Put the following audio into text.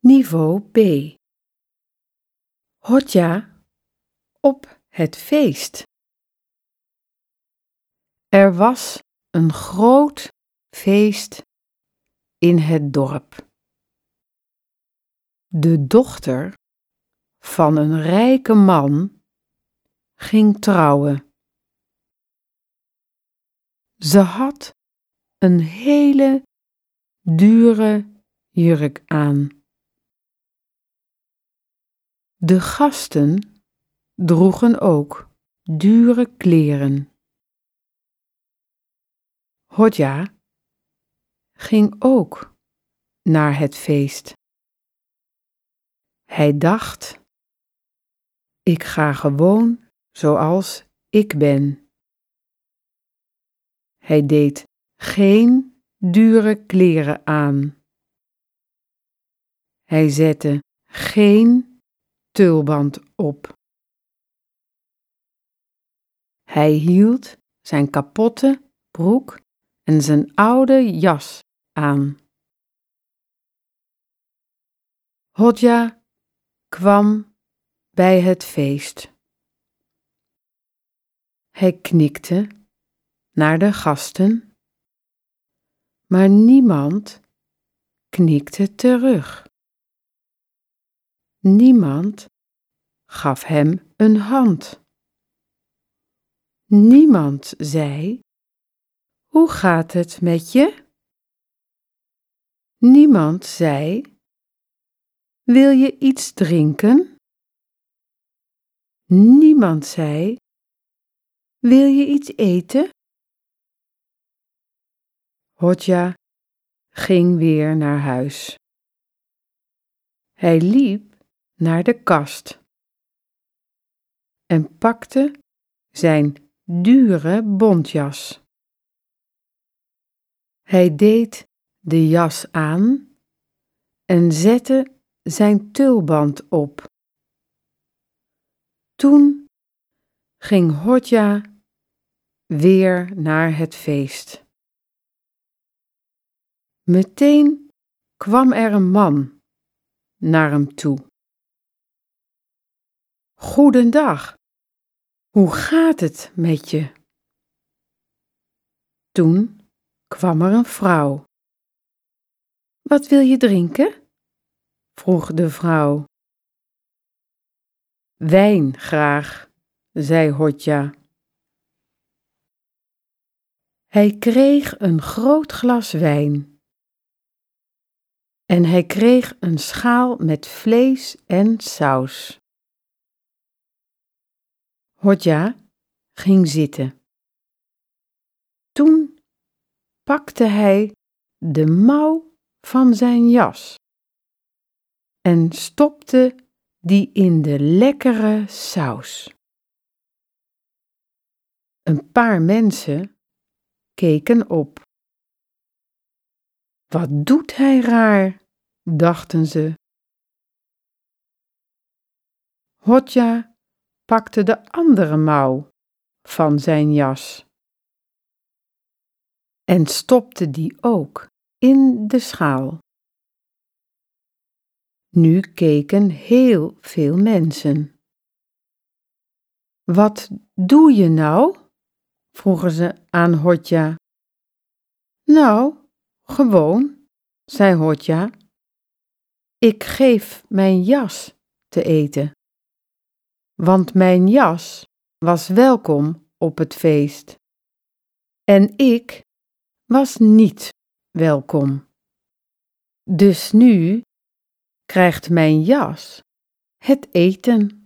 Niveau B. Hodja op het feest. Er was een groot feest in het dorp. De dochter van een rijke man ging trouwen. Ze had een hele dure jurk aan. De gasten droegen ook dure kleren. Hodja ging ook naar het feest. Hij dacht: ik ga gewoon zoals ik ben. Hij deed geen dure kleren aan. Hij zette geen tulband op. Hij hield zijn kapotte broek en zijn oude jas aan. Hodja kwam bij het feest. Hij knikte naar de gasten, maar niemand knikte terug. Niemand gaf hem een hand. Niemand zei: hoe gaat het met je? Niemand zei: wil je iets drinken? Niemand zei: wil je iets eten? Hodja ging weer naar huis. Hij liep naar de kast en pakte zijn dure bontjas. Hij deed de jas aan en zette zijn tulband op. Toen ging Hodja weer naar het feest. Meteen kwam er een man naar hem toe. Goedendag, hoe gaat het met je? Toen kwam er een vrouw. Wat wil je drinken? Vroeg de vrouw. Wijn graag, zei Hodja. Hij kreeg een groot glas wijn. En hij kreeg een schaal met vlees en saus. Hodja ging zitten. Toen pakte hij de mouw van zijn jas en stopte die in de lekkere saus. Een paar mensen keken op. Wat doet hij raar, dachten ze. Hodja pakte de andere mouw van zijn jas en stopte die ook in de schaal. Nu keken heel veel mensen. Wat doe je nou? Vroegen ze aan Hodja. Nou, gewoon, zei Hodja. Ik geef mijn jas te eten, want mijn jas was welkom op het feest en ik was niet welkom. Dus nu krijgt mijn jas het eten.